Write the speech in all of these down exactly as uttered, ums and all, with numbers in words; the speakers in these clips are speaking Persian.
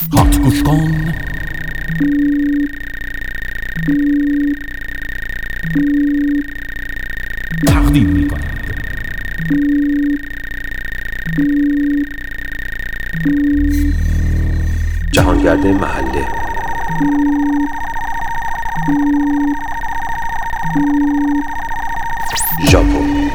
هات گوش کن. تقدیم می کند جهانگرد محله. ژاپن.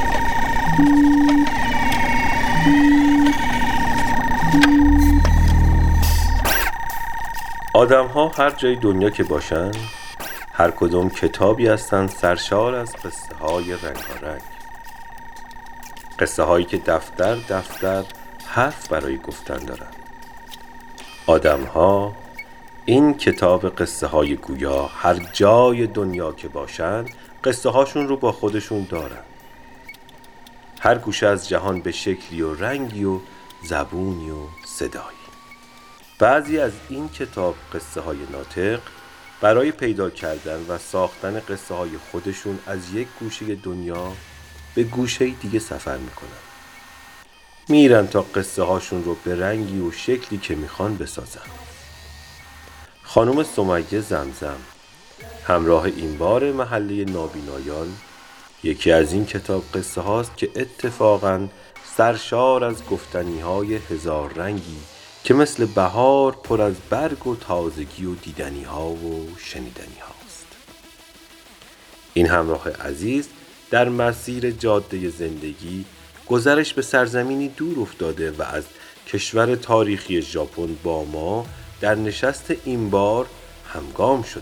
آدم ها هر جای دنیا که باشن، هر کدوم کتابی هستن سرشار از قصه های رنگارنگ، قصه هایی که دفتر دفتر حرف برای گفتن دارن. آدم ها این کتاب قصه های گویا هر جای دنیا که باشن قصه هاشون رو با خودشون دارن. هر گوشه از جهان به شکلی و رنگی و زبونی و صدایی. بعضی از این کتاب قصه های ناطق برای پیدا کردن و ساختن قصه های خودشون از یک گوشه دنیا به گوشه دیگه سفر میکنن. میرن تا قصه هاشون رو به رنگی و شکلی که میخوان بسازن. خانم سمیه زمزم همراه این بار محله نابینایان یکی از این کتاب قصه هاست که اتفاقاً سرشار از گفتنی های هزار رنگی که مثل بهار پر از برگ و تازگی و دیدنی ها و شنیدنی هاست. این همراه عزیز در مسیر جاده زندگی گذرش به سرزمینی دور افتاده و از کشور تاریخی ژاپن با ما در نشست این بار همگام شدن.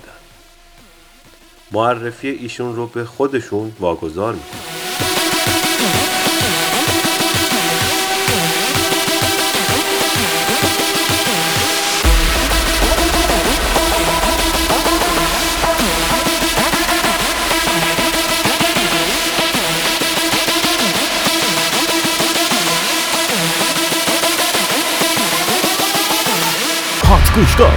معرفی ایشون رو به خودشون واگذار میکنم. هات گوش کن.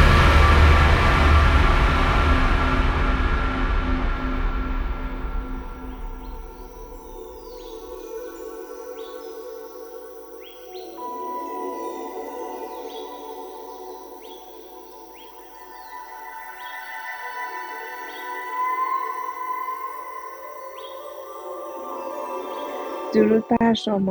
درود بر شما.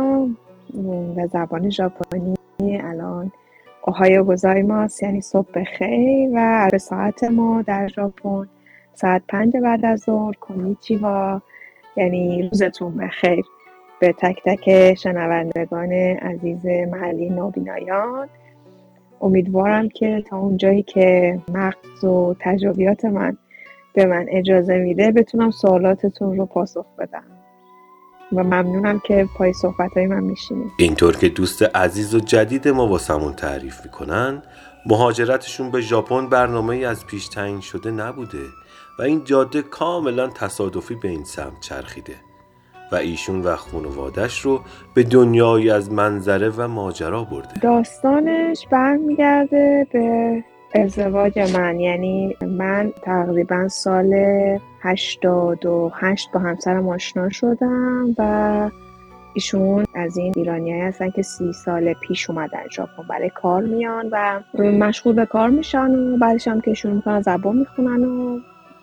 به زبان ژاپنی الان اوهایو گوزایماس یعنی صبح بخیر و به ساعت ما در ژاپن ساعت پنج بعد از ظهر کنیچیوا یعنی روزتون بخیر. به تک تک شنوندگان عزیز محلی نابینایان امیدوارم که تا اونجایی که مغز و تجربیات من به من اجازه میده بتونم سوالاتتون رو پاسخ بدم و ممنونم که پای صحبت‌های من میشینید. اینطور که دوست عزیز و جدید ما واسمون تعریف میکنن، مهاجرتشون به ژاپن برنامه‌ای از پیش تعیین شده نبوده و این جاده کاملا تصادفی به این سمت چرخیده و ایشون و خانواده‌اش رو به دنیایی از منظره و ماجرا برده. داستانش برمیگرده به ازدواج من، یعنی من تقریبا سال هشتاد و هشت با همسرم آشنا شدم و ایشون از این ایرانیایی هستن که سی سال پیش اومدن ژاپن برای کار میان و مشغول به کار میشن و بعدش هم که شروع میکنن زبان میخونن و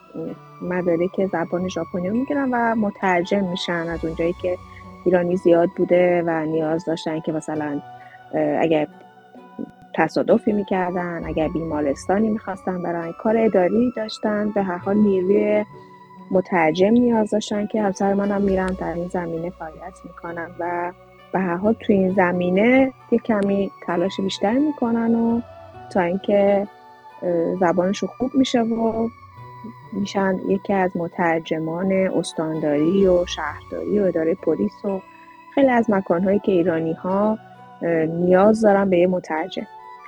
مدارک زبان ژاپنی رو میگیرن و مترجم میشن. از اونجایی که ایرانی زیاد بوده و نیاز داشتن که مثلا اگر تصادفی میکردن، اگر بیمارستانی میخواستن برای کار اداری داشتن، به هر حال نیروی مترجم نیاز داشتن که همسر منم میرن در این زمینه فعالیت میکنن و به هر حال توی این زمینه یک کمی تلاش بیشتر میکنن و تا اینکه زبانشون خوب میشه و میشن یکی از مترجمان استانداری و شهرداری و اداره پلیس و خیلی از مکانهایی که ایرانی ها نیاز دارن به یه مترجم.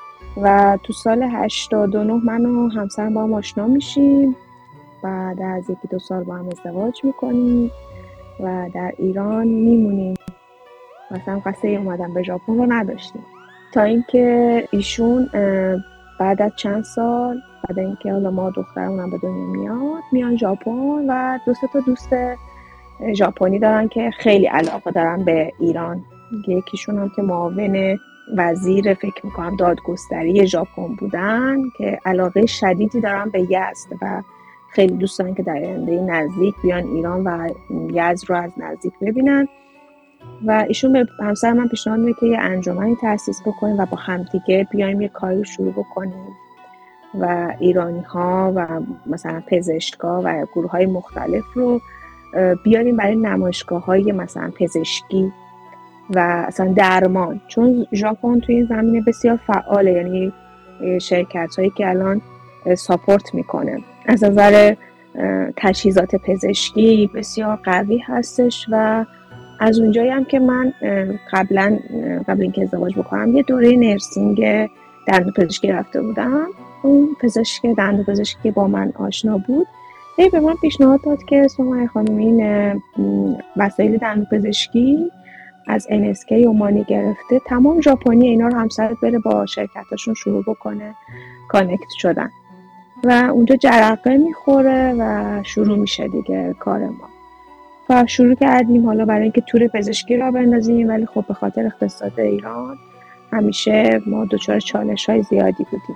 و تو سال هشتاد و نه من و همسرم با هم آشنا میشیم، بعد از یکی دو سال با هم ازدواج میکنیم و در ایران میمونیم. مثلا قصه اومدن به ژاپن رو نداشتیم تا اینکه ایشون بعد از چند سال بعد اینکه حالا ما دخترمونم به دنیا میاد میان ژاپن و دو سه تا دوست ژاپنی دارن که خیلی علاقه دارن به ایران. یکیشون هم که معاون وزیر فکر میکنم دادگستری ژاپن بودن که علاقه شدیدی دارن به یزد و خیلی دوست دارن که در آینده نزدیک بیان ایران و یزد رو از نزدیک ببینن و ایشون به همسر من پیشنهاد میده که یه انجمنی تأسیس بکنیم و با همدیگه بیایم یه کاری شروع بکنیم و ایرانی ها و مثلا پزشکا و گروه های مختلف رو بیاریم برای نمایشگاه های مثلا پزشکی و اصلا درمان، چون ژاپن توی این زمینه بسیار فعاله، یعنی شرکت هایی که الان ساپورت میکنه از نظر تجهیزات پزشکی بسیار قوی هستش و از اونجایی هم که من قبلا قبل اینکه ازدواج بکنم یه دوره نرسینگ دندونپزشکی رفته بودم. اون پزشک دندونپزشکی با من آشنا بود، هی به من پیشنهاد داد که سمیه خانم این وسایل دندونپزشکی از ان اس کی اومانی گرفته، تمام ژاپنی اینا رو همسرت بره با شرکتاشون شروع بکنه کانکت شدن و اونجا جرقه میخوره و شروع میشه دیگه کار ما. و شروع کردیم حالا برای اینکه تور پزشکی را بندازیم، ولی خب به خاطر اقتصاد ایران همیشه ما دچار چالش های زیادی بودیم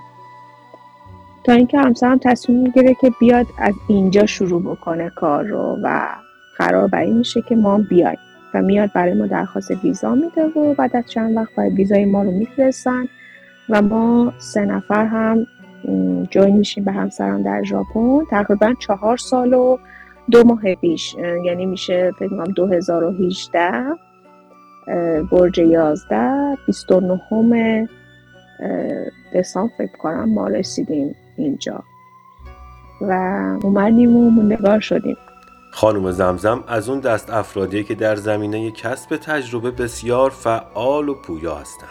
تا اینکه همسرم تصمیم میگیره که بیاد از اینجا شروع بکنه کار رو و قرار بر این میشه که ما بیایم و میاد برای ما درخواست ویزا میده و بعد از چند وقت برای ویزای ما رو میفرستن و ما سه نفر هم جوین میشیم به همسرم در ژاپن. تقریبا چهار سال و دو ماه پیش، یعنی میشه فکر کنم دو هزار و هجده برج یازده بیست و نهم دسامبر فکر کنم ما رسیدیم اینجا و اومدیم و موندگار شدیم. خانم زمزم از اون دست افرادیه که در زمینه کسب تجربه بسیار فعال و پویا هستند.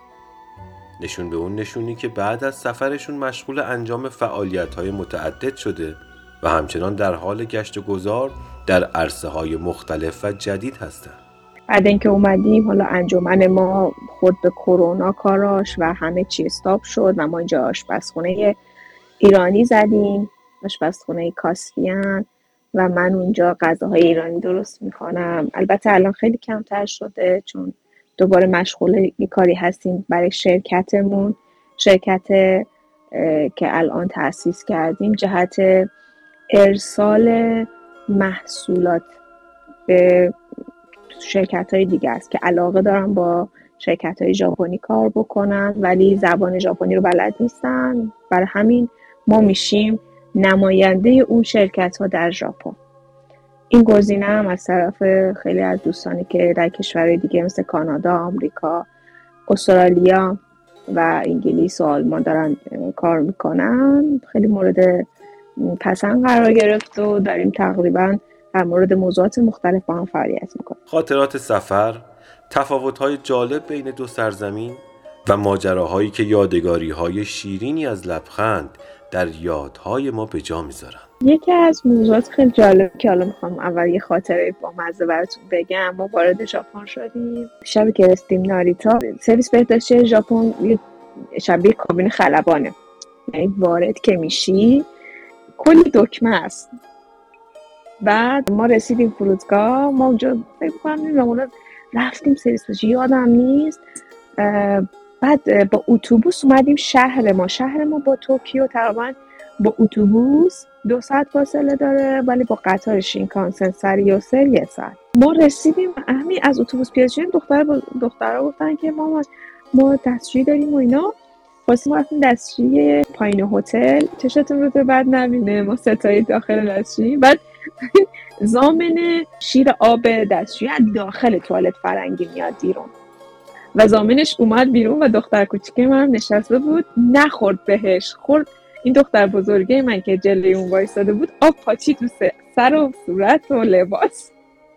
نشون به اون نشونی که بعد از سفرشون مشغول انجام فعالیت‌های متعدد شده و همچنان در حال گشت و گذار در عرصه‌های مختلف و جدید هستند. بعد اینکه اومدیم حالا انجمن ما خود به کرونا کاراش و همه چی استاپ شد و ما اینجا آشپزخونه ایرانی زدیم، آشپزخونه کاسپیان و من اونجا غذاهای ایرانی درست میکنم. البته الان خیلی کمتر شده چون دوباره مشغول یه کاری هستیم برای شرکتمون، شرکت که الان تأسیس کردیم جهت ارسال محصولات به شرکت‌های دیگه است که علاقه دارن با شرکت‌های ژاپنی کار بکنن ولی زبان ژاپنی رو بلد نیستن، برای همین ما میشیم نماینده اون شرکت‌ها در ژاپن. این گزینه هم از طرف خیلی از دوستانی که در کشورهای دیگه مثل کانادا، آمریکا، استرالیا و انگلیس و آلمان دارن کار میکنن خیلی مورد پسند قرار گرفت و داریم تقریباً در مورد موضوعات مختلف با هم فعالیت میکنیم. خاطرات سفر، تفاوت‌های جالب بین دو سرزمین و ماجراهایی که یادگاری‌های شیرینی از لبخند در یادهای ما به جا میذارن. یکی از موضوعات خیلی جالب که حالا میخوام اول یه خاطره با مزه براتون بگم. ما وارد ژاپن شدیم، شبی که رسیدیم ناریتا، سرویس بهداشتی ژاپن شبیه کابین خلبانه، یعنی وارد که میشی کلی دکمه است. بعد ما رسیدیم فرودگاه، ما اونجا فکر کنم نمیدونم رفتیم سرویس بهداشتی یادم نیست، بعد با اتوبوس اومدیم شهر ما. شهر ما با توکیو تقریبا با اتوبوس دو ساعت فاصله داره ولی با قطار شینکانسن سریاسر یه ساعت. ما رسیدیم همین از اتوبوس پیاده شدیم، دختر با دخترها گفتن که ما ما دستشویی داریم و اینا، واسه ما رفتیم دستشویی پایین هتل، چشتون رو تو بعد نبینه، ما ستایی داخل دستشویی، بعد ضامن شیر آب دستشویی از داخل توالت فرنگی میاد بیرون و ضامنش اومد بیرون و دختر کوچیکه من نشسته بود، نخورد بهش، خورد این دختر بزرگه من که جلوی اون وایساده بود آب پاچی تو سر و صورت و لباس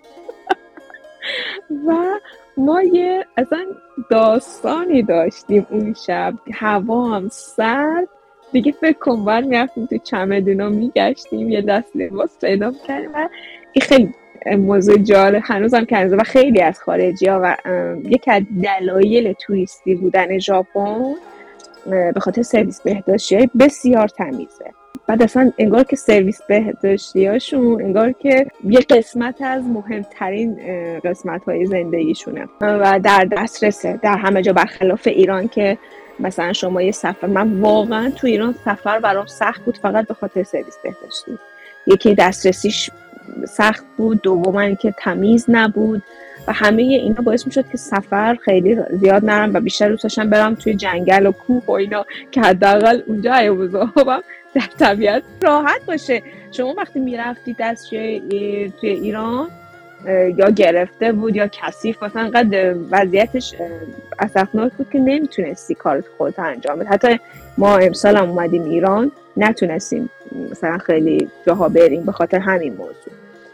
و ما یه اصلا داستانی داشتیم اون شب، هوا هم سرد دیگه، فکر کن باید میرفتیم تو چمدونا میگشتیم یه دست لباس پیدا میکردیم و این خیلی موضوع جالب هنوزم کنزه و خیلی از خارجی ها و یکی از دلایل توریستی بودن ژاپن به خاطر سرویس بهداشتی بسیار تمیزه. بعد اصلا انگار که سرویس بهداشتی هاشون انگار که یه قسمت از مهمترین قسمت های زندگیشونه و در دسترسه در همه جا، برخلاف ایران که مثلا شما یه سفر، من واقعا تو ایران سفر برام سخت بود فقط به خاطر سرویس بهداشتی. یکی دسترسیش سخت بود، دوم که تمیز نبود و همه اینا باعث میشد که سفر خیلی زیاد نرم و بیشتر دوست داشتم برم توی جنگل و کوه و اینا که حداقل اونجا ایوزابم در طبیعت راحت باشه. شما وقتی میرفتی دستشوی توی ایران یا گرفته بود یا کثیف، مثلا انقدر وضعیتش اسفناک بود که نمیتونستی کارت خودت انجام بدی. حتی ما امسال هم اومدیم ایران نتونستیم مثلا خیلی جاها بریم به خاطر همین موضوع.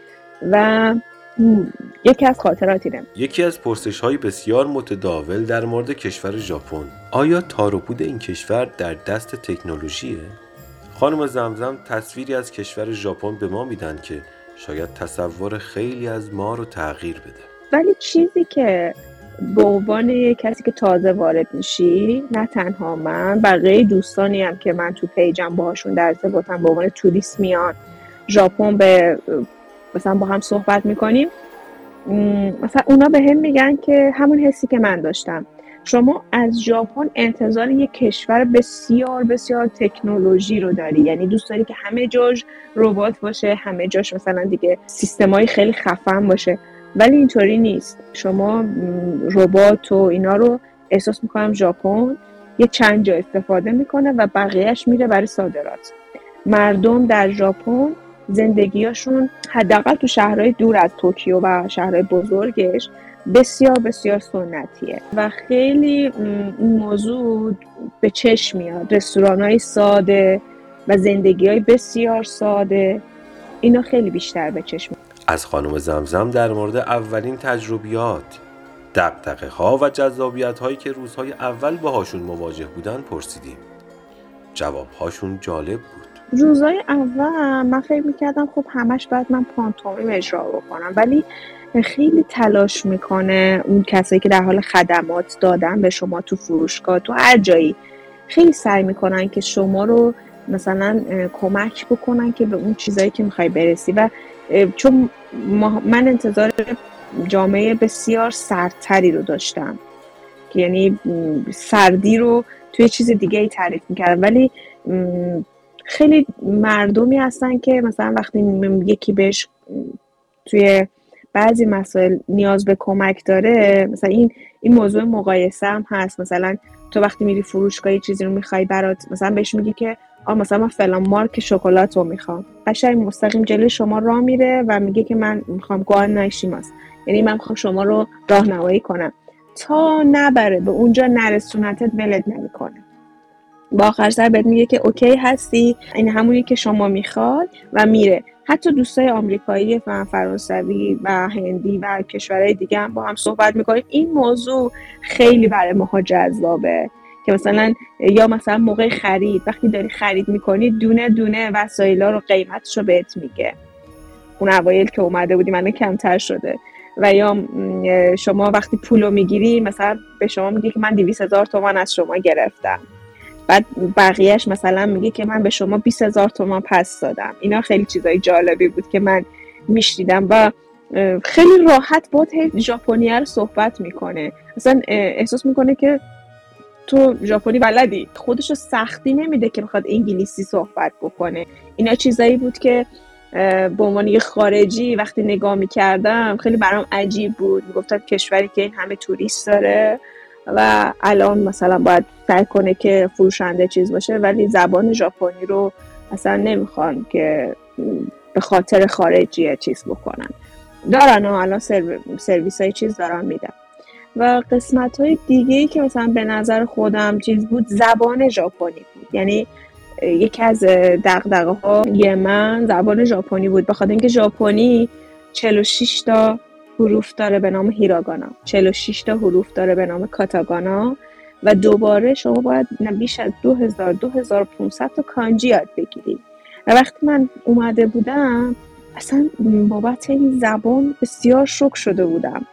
و یکی از خاطراتیه. یکی از پرسش‌های بسیار متداول در مورد کشور ژاپن، آیا تار و پود این کشور در دست تکنولوژیه؟ خانم زمزم تصویری از کشور ژاپن به ما میدن که شاید تصور خیلی از ما رو تغییر بده. ولی چیزی که به عنوان کسی که تازه وارد میشی، نه تنها من، بقیه دوستانی هم که من تو پیجم باهاشون در ارتباطم به عنوان توریست میان ژاپن، به مثلا با هم صحبت میکنیم، مثلا اونا به هم میگن که همون حسی که من داشتم. شما از ژاپن انتظار یک کشور بسیار بسیار تکنولوژی رو داری، یعنی دوست داری که همه جاش ربات باشه، همه جاش مثلا دیگه سیستمای خیلی خفن باشه، ولی اینطوری نیست. شما ربات و اینا رو احساس میکنم ژاپن یه چند جا استفاده میکنه و بقیهش میره برای صادرات. مردم در ژاپن زندگیاشون حداقل تو شهرهای دور از توکیو و شهرهای بزرگش بسیار بسیار سنتیه و خیلی این موضوع به چشم میاد. رستوران‌های ساده و زندگی‌های بسیار ساده، اینا خیلی بیشتر به چشم میاد. از خانم زمزم در مورد اولین تجربیات، دغدغه‌ها و جذابیت‌هایی که روزهای اول باهاشون مواجه بودن پرسیدیم. جواب‌هاشون جالب بود. روزهای اول من فکر میکردم خب همش باید من پانتومیم اجرا بکنم، ولی خیلی تلاش میکنه اون کسایی که در حال خدمات دادن به شما تو فروشگاه، تو هر جایی، خیلی سعی میکنن که شما رو مثلا کمک بکنن که به اون چیزایی که میخوای برسی. و چون من انتظار جامعه بسیار سردتری رو داشتم که یعنی سردی رو توی چیز دیگه ای تعریف میکردم، ولی خیلی مردمی هستن که مثلا وقتی یکی بهش توی بعضی مسائل نیاز به کمک داره، مثلا این این موضوع مقایسه هم هست. مثلا تو وقتی میری فروشگاه چیزی رو میخوای برات، مثلا بهش میگی که آ مثلا من فلان مارک شکلات رو میخوام، قشنگ مستقیم جلوی شما راه میره و میگه که من میخوام گوان نایشیماس، یعنی من میخوام شما رو راهنمایی کنم تا نبره به اونجا نرسونتت ولت نمیکنه. با آخر سر بهت میگه که اوکی هستی، این همونی که شما میخواد و میره. حتی دوستای آمریکایی و فرانسوی و هندی و کشورهای دیگه هم با هم صحبت میکنیم. این موضوع خیلی برای ماها جذابه که مثلا یا مثلا موقع خرید، وقتی داری خرید میکنی دونه دونه وسایلا رو قیمتش رو بهت میگه. اون اوایل که اومده بودیم الان کمتر شده. و یا شما وقتی پولو میگیری مثلا به شما میگه که من دویست هزار تومان از شما گرفتم، بعد بقیهش مثلا میگه که من به شما بیست هزار تومان پس دادم. اینا خیلی چیزای جالبی بود که من میشنیدم و خیلی راحت با ژاپنیه رو صحبت میکنه. اصلا احساس میکنه که تو ژاپنی بلدی، خودشو سختی نمیده که بخواد انگلیسی صحبت بکنه. اینا چیزایی بود که به عنوان یه خارجی وقتی نگاه میکردم خیلی برام عجیب بود. میگفتم کشوری که این همه توریست داره و الان مثلا باید سعی کنه که فروشنده چیز باشه، ولی زبان ژاپنی رو اصلا نمیخوان که به خاطر خارجی چیز بکنن. دارن و الان سرویس های چیز دارن میدن. و قسمت های دیگه ای که مثلا به نظر خودم چیز بود، زبان ژاپنی بود. یعنی یکی از دغدغه های من زبان ژاپنی بود، بخاطر اینکه ژاپنی چهل و شش تا حروف داره به نام هیراگانا، چهل و شش تا حروف داره به نام کاتاگانا و دوباره شما باید بیش از دو هزار دو هزار و پانصد تا کانجی یاد بگیری. و وقتی من اومده بودم اصلا بابت این زبان بسیار شوک شده بودم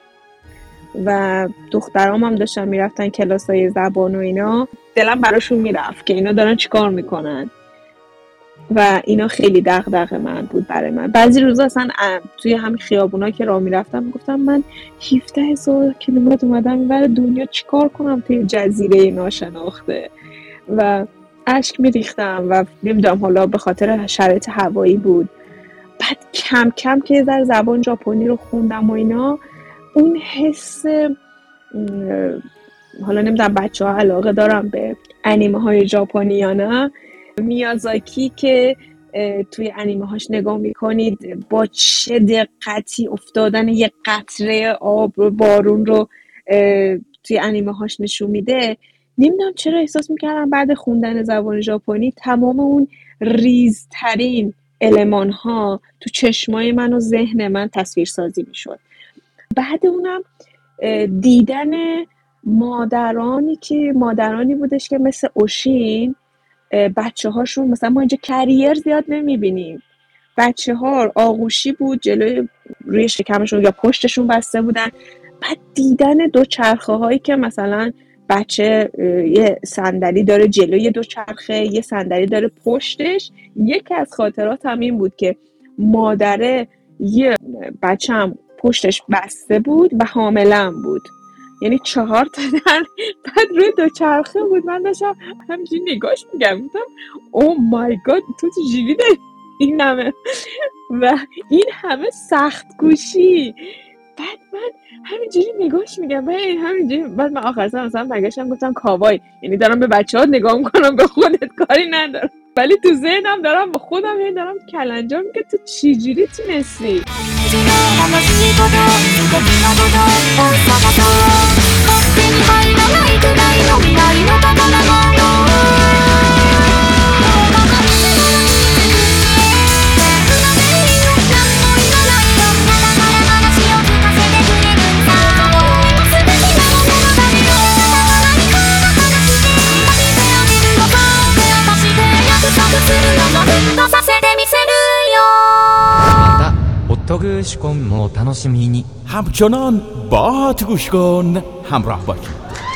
و دخترام هم داشتن میرفتن کلاسای زبان و اینا، دلم براشون میرفت که اینا دارن چیکار میکنن. و اینا خیلی دغدغه من بود برای من. بعضی روزا اصلا توی همین خیابونا که راه میرفتم میگفتم من هفده هزار کیلومتر اومدم این ور دنیا چیکار کنم توی جزیره ناشناخته و اشک میریختم و نمیدونم حالا به خاطر شرایط هوایی بود. بعد کم کم که در زبان ژاپنی رو خوندم و اینا، اون حس حالا نمیدونم بچه ها علاقه دارم به انیمه های ژاپنی یا نه، میازاکی که توی انیمه هاش نگاه میکنید با چه دقتی افتادن یک قطره آب رو بارون رو توی انیمه هاش نشون میده. نمیدونم چرا احساس میکردم بعد خوندن زبان ژاپنی تمام اون ریزترین المان ها تو چشمای من و ذهن من تصویر سازی میشد. بعد اونم دیدن مادرانی که مادرانی بودش که مثل اوشین بچه هاشون، مثلا ما اینجا کریر زیاد نمیبینیم، بچه ها آغوشی بود جلوی روی شکمشون یا پشتشون بسته بودن. بعد دیدن دو چرخه هایی که مثلا بچه یه صندلی داره جلوی دو چرخه، یه صندلی داره پشتش. یکی از خاطرات هم این بود که مادره یه بچه هم پشتش بسته بود و حاملم بود، یعنی چهار تا در بعد روی دو چرخه بود. من داشتم همینجوری نگاش میگم گفتم او مای گاد تو تو جیبی داری این همه و این همه سخت گوشی. بعد من همینجوری نگاش میگم و همینجوری بعد من آخر سر مثلا برگشتم گفتم کاوای، یعنی دارم به بچه ها نگاه میکنم به خودت کاری ندارم، ولی تو ذهنم دارم به خودم یعنی دارم کلنجار میگه تو چجوری تونستی. همچنان با هات گوش کن همراه باشید.